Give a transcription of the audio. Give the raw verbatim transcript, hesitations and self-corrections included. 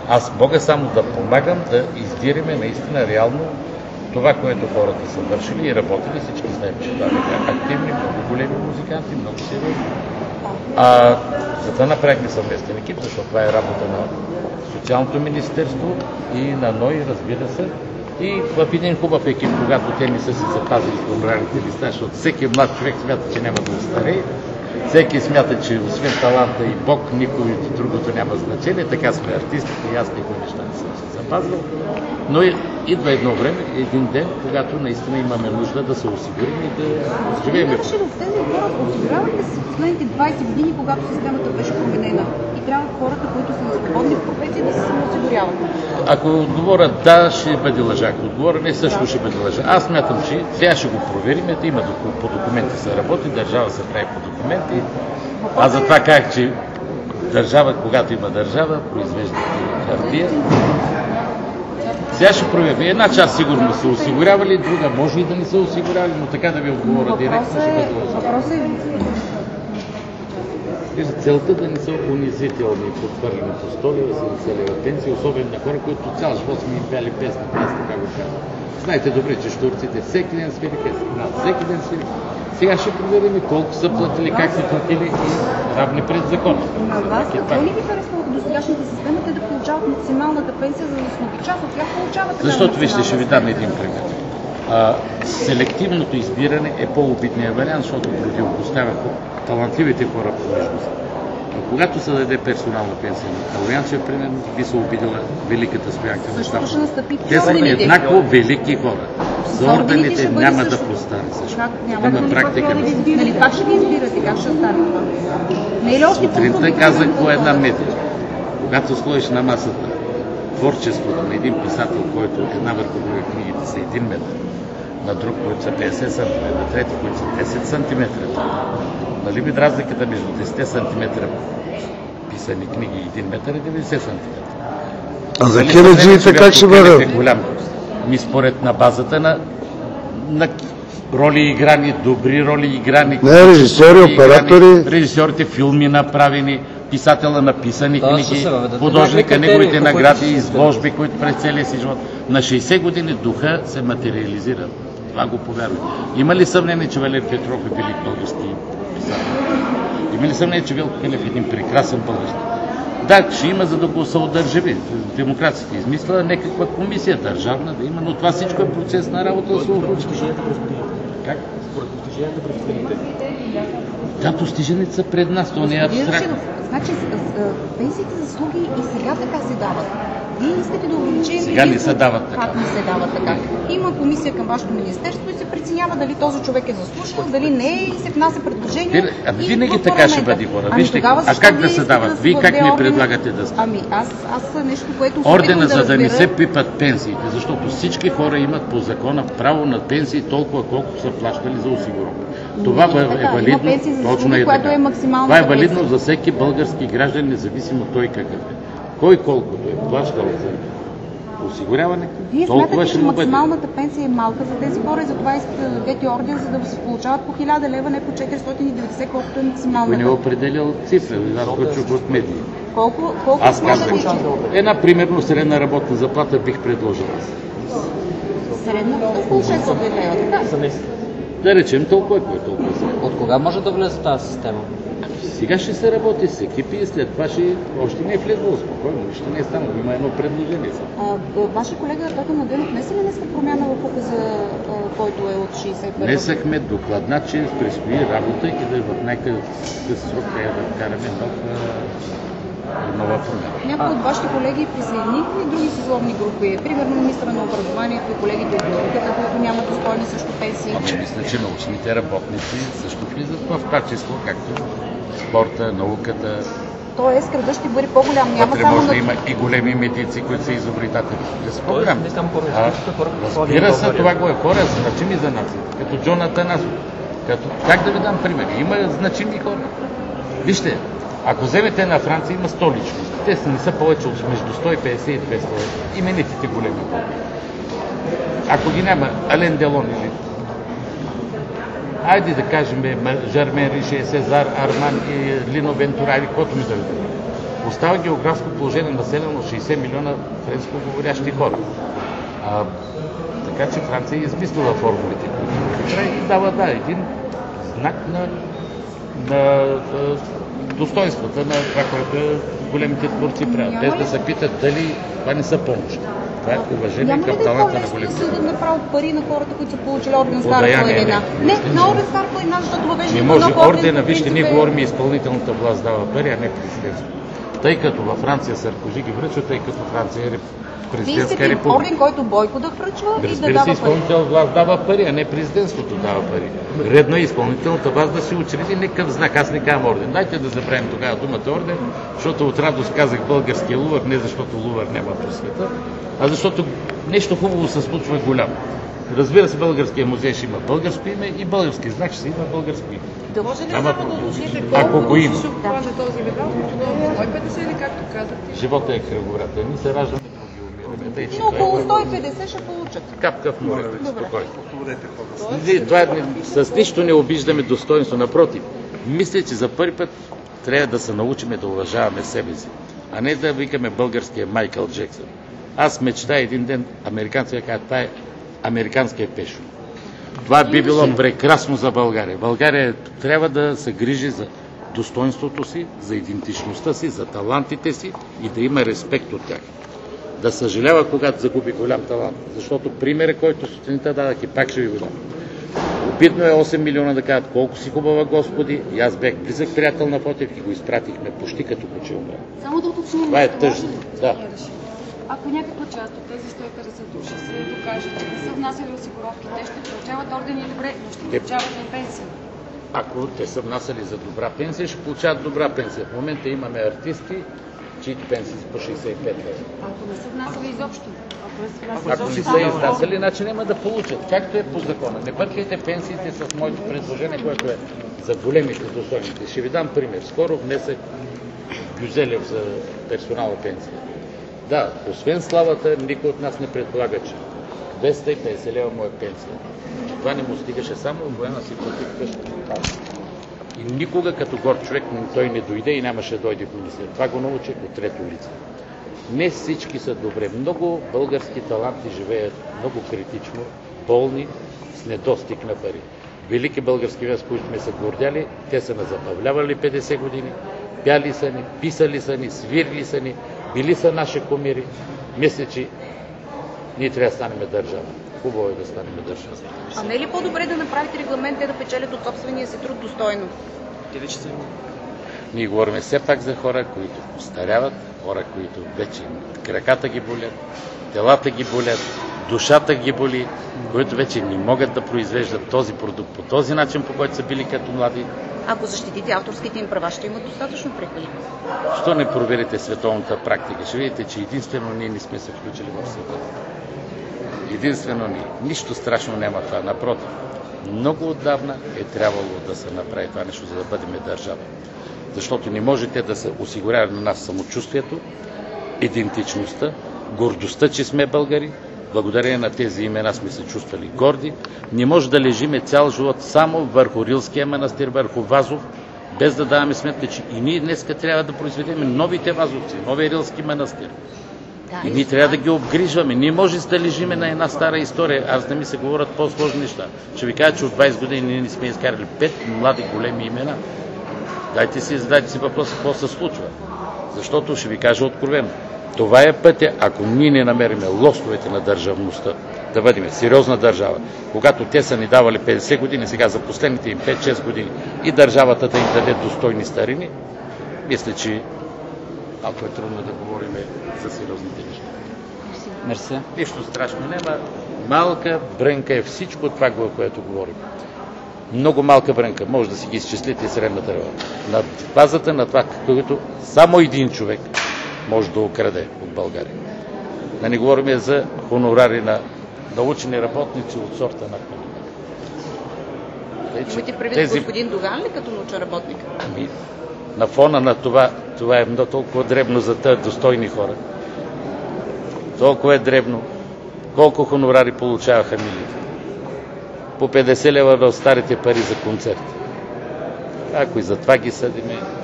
Аз мога само да помагам да издириме наистина реално това, което хората са вършили и работили. Всички знаем, че това бяха активни, много големи музиканти, много сериозни. А, за да направихме съвместен екип, защото това е работа на Социалното министерство и на НОИ, разбира се. И в един хубав екип, когато те не са си запазили помралите листа, защото всеки млад човек смята, че няма да остарее. Всеки смята, че освен таланта и Бог, никой другото няма значение. Така сме артистите и аз никой неща не съм се запазвал. Но идва едно време, един ден, когато наистина имаме нужда да се осигурим и да живеем. Имаше ли в тези хора, осигурявате се в последните двайсет години, когато системата беше променена и трябва хората, които са на свободни професии, да се самоосигуряват? Ако отговоря да, ще бъде лъжа. Ако отговоря не, също да. Ще бъде лъжа. Аз смятам, че сега ще го проверим. Да има по документи се работи, държава се прави по документи. Аз затова казах, че държава, когато има държава, произвежда хартия. Сега ще проверим. Една част сигурно са осигурявали, друга може и да не са осигурявали, но така да ви отговоря директно ще бъде лъжа. Въпросът е... Целта да не са унизителни и подхвърлени по столи, да се населява пенсии, особено на хора, които цял живот сме им пяли песни, аз така го казвам. Знаете добре, че штурците всеки ден свири песни, всеки ден свири. Сега ще проверим колко са платили, как са платили и равни пред закона. На вас, какво ли ви харесва до сегашната система, те да получават максималната пенсия за заслуги? Част от тях получават така. Защото вижте, ще ви дам един пример. А, селективното избиране е по-обидният вариант, защото преди поставя талантливите хора по важност. Но когато се даде персонална пенсия на Калоянчев, примерно, би се обидила великата Стоянка. Също ще настъпи те са еднакво велики хора. За ордените няма да постане също. Няма да практика. Нали, как ще ги избирате? Как ще стане това? Не е ли още сутринта казах по една медия. Когато сложиш на масата творчеството на един писател, който една върху друга книгите са един метър, на друг, които са петдесет сантиметра, на трети, които са десет сантиметра. Нали вид разликата между десет сантиметра писани книги и един метър е деветдесет сантиметра. А за киноджиите как ще бъде? Голям. Ми според на базата на, на роли играни, добри роли играни. Не, режисьори, оператори. Режисьорите, филми направени, писателя написани да, книги, художника, неговите награди, изложби, които през целия си живот. На шейсет години духа се материализира. Това го повярвам. Има ли съмнение, че Валери Петров е велик български писател? Има ли съмнение, че Велко Кънев е един прекрасен български? Да, ще има, за да го съудържави. Демокрацията измисля някаква комисия държавна да има, но това всичко е процес на работа да се обучи. Как? Според постиженията пред страните. Да, постиженията са пред нас, то не е абстрактно. Значи, пенсиите за заслуги и сега така се дават. Вие искате да увеличите... Сега не се дават така. Как не се дават така? Има комисия към вашето министерство и се преценява дали този човек е заслужил, дали не е и се внася предложение. А винаги така ще бъде, хора. Ами, вижте, тогава, а как да се дават? Вие как ми предлагате да се? Ами аз, аз нещо, което... Ордена, да за да не разбера... се пипат пенсиите, защото всички хора имат по закона право на пенсии толкова, колкото са плащали за осигуровка. Това е, е валидно, точно е така. Е Това е валидно пенсия за всеки български граждан, независимо той какъв е. Кой колкото е плащал за осигуряване, вие толкова смятате, ще че му бъде. максималната пенсия е малка за тези хора и затова искате да дадете орден, за да се получават по хиляда лева, не по четиристотин и деветдесет, колкото е максималната. Той не е определял цифра, аз го чух от медии. Колко, колко аз казвам, да една примерно средна работна заплата бих предложил аз. Средна около шестстотин лева, така? Да речем толкова, кой е толкова. От кога може да влезе тази система? Сега ще се работи с екипи и след това ще още не е влезло спокойно, ще не е станало. Има едно предложение. А, ваша колега Тото Младенов внесе ли днеска промяна в указа, който е от шейсет и първа? Внесахме докладна, че предстои работа и да в най-къс срок трябва да вкараме нов, нова промяна. Някои от вашите колеги присъединиха ли други съсловни групи? Примерно министра на образованието и колегите от науката, които нямат достойни също пенсии. Ами, мисля, че научните работници също влизат в това число, както спорта, науката. Тоест, кръдът ще бъде по-голям. Няма само може да има и големи медици, които са изобретатели. Да са по-голям. А, разбира се, това го е хора, значими за нацията. Като Джон Атанасов. Като... Как да ви дам пример? Има значими хора. Вижте, ако вземете на Франция, има сто личности. Те не са повече от между сто и петдесет и двеста. Именитите големи хора. Ако ги няма Ален Делон или айде да кажем Жермен Рише, Сезар Арман и Лино Вентура, или който ми да ви. остава географско положение населено от шейсет милиона френско-говорящи хора. А, така че Франция е измислила формулите, които и дава да, един знак на, на, на достоинствата на това, което големите творци правят. Без да се питат дали това не са помощи. Това е уважение към таланта на големите. Няма ли да направят пари на хората, които са получили орден Стара планина? Не, на орден Стара планина, защото въвеждане не може ордена, вижте, ние говорим, изпълнителната власт дава пари, а не президентство. Тъй като във Франция Саркози ги връчва, тъй като Франция е президентска република. Орден, който Бойко да връчва и да Разбира дава се, изпълнителната власт дава пари, а не президентството дава пари. Редно е изпълнителната власт да се учреди някакъв знак. Аз не казвам орден. Дайте да забравим тогава думата орден, защото от радост казах българския лувър, не защото лувър няма по света, а защото нещо хубаво се случва голямо. Разбира се, българския музей ще има българско име и български знак ще има българско име. Да може ли Ама, само да уточните ако го има. ще обхване този медал? сто и петдесет или както казахте? Живота е кръговрат. Ние се раждаме, други умираме. Но около сто и петдесет ще получат. Капка в морето, спокойно. Това, с нищо не обиждаме достоинство, напротив. Мисля, че за първи път трябва да се научим да уважаваме себе си, а не да викаме българския Майкъл Джексън. Аз мечтая един ден американците да кажат, това е американския пешо. Това би било прекрасно за България. България трябва да се грижи за достоинството си, за идентичността си, за талантите си и да има респект от тях. Да съжалява, когато загуби голям талант. Защото примерът, който сутринта дадах и пак ще ви го дам. Обидно е осем милиона да кажат колко си хубава Господи. И аз бях близък приятел на Ботев и го изпратихме почти като почил. Само да уточним. Това е тъжно. Да. Ако някаква част от тези сто и петдесет души се докажат, че не са внасяли осигуровки, те ще получават ордени добре, но ще получават и пенсия. Ако те са внасяли за добра пенсия, ще получават добра пенсия. В момента имаме артисти, чието пенсии са по шейсет и пет лева. Ако не са внасяли изобщо. Ако не са изнасяли, иначе няма да получат. Както е по закона. Не бъркайте пенсиите с моето предложение, което е за големите достойните. Ще ви дам пример. Скоро внесах Гюзелев за персонална пенсия. Да, освен славата, никой от нас не предполага, че двеста и петдесет лева му е пенсия. Това не му стигаше само от военна си плати къщата. И никога като горд човек той не дойде и нямаше да дойде в министер. Това го научих от трето лице. Не всички са добре. Много български таланти живеят много критично, болни, с недостиг на пари. Велики български вест, които сме се гордяли, те са назабавлявали петдесет години, пяли са ни, писали са ни, свирили са ни, били са наши кумири. Мисля, че ние трябва да станем държава. Хубаво е да станем държава. А не е ли по-добре да направите регламент, те да печелят от собствения си труд достойно? Ние говорим все пак за хора, които постаряват, хора, които вече краката ги болят, телата ги болят, душата ги боли, които вече не могат да произвеждат този продукт по този начин, по който са били като млади. Ако защитите авторските им права, ще имат достатъчно приходи. Що не проверите световната практика? Ще видите, че единствено ние не сме се включили в света. Единствено ние. Нищо страшно няма това. Напротив, много отдавна е трябвало да се направи това нещо, за да бъдем държава. Защото не можете да се осигурява на нас самочувствието, идентичността, гордостта, че сме българи. Благодарение на тези имена сме се чувствали горди. Не може да лежиме цял живот само върху Рилския манастир, върху Вазов, без да даваме сметка, че и ние днес трябва да произведем новите Вазовци, новия Рилски манастир. И ние трябва да ги обгрижваме. Ние може да лежиме на една стара история. Аз да ми се говорят по-сложни неща. Ще ви кажа, че от двайсет години ние не сме изкарали пет млади големи имена. Дайте си, задайте си въпроса, какво се случва. Защото ще ви кажа откровено. Това е пътя, ако ние не намериме лостовете на държавността, да бъдем сериозна държава. Когато те са ни давали петдесет години, сега за последните им пет-шест години и държавата да им даде достойни старини, мисля, че малко е трудно да говорим за сериозните неща. Мерси. Нищо страшно няма. Малка брънка е всичко това, което говорим. Много малка брънка. Може да си ги изчислите средната ръва. На базата на това, което само един човек може да украде от България. Да не говорим за хонорари на научни работници от сорта на Имате предвид тези... господин Доган ли като научен работник? Ами, на фона на това, това е много толкова дребно за тези достойни хора. Толкова е дребно. Колко хонорари получаваха милите? По петдесет лева в старите пари за концерт. Ако и за това ги съдиме,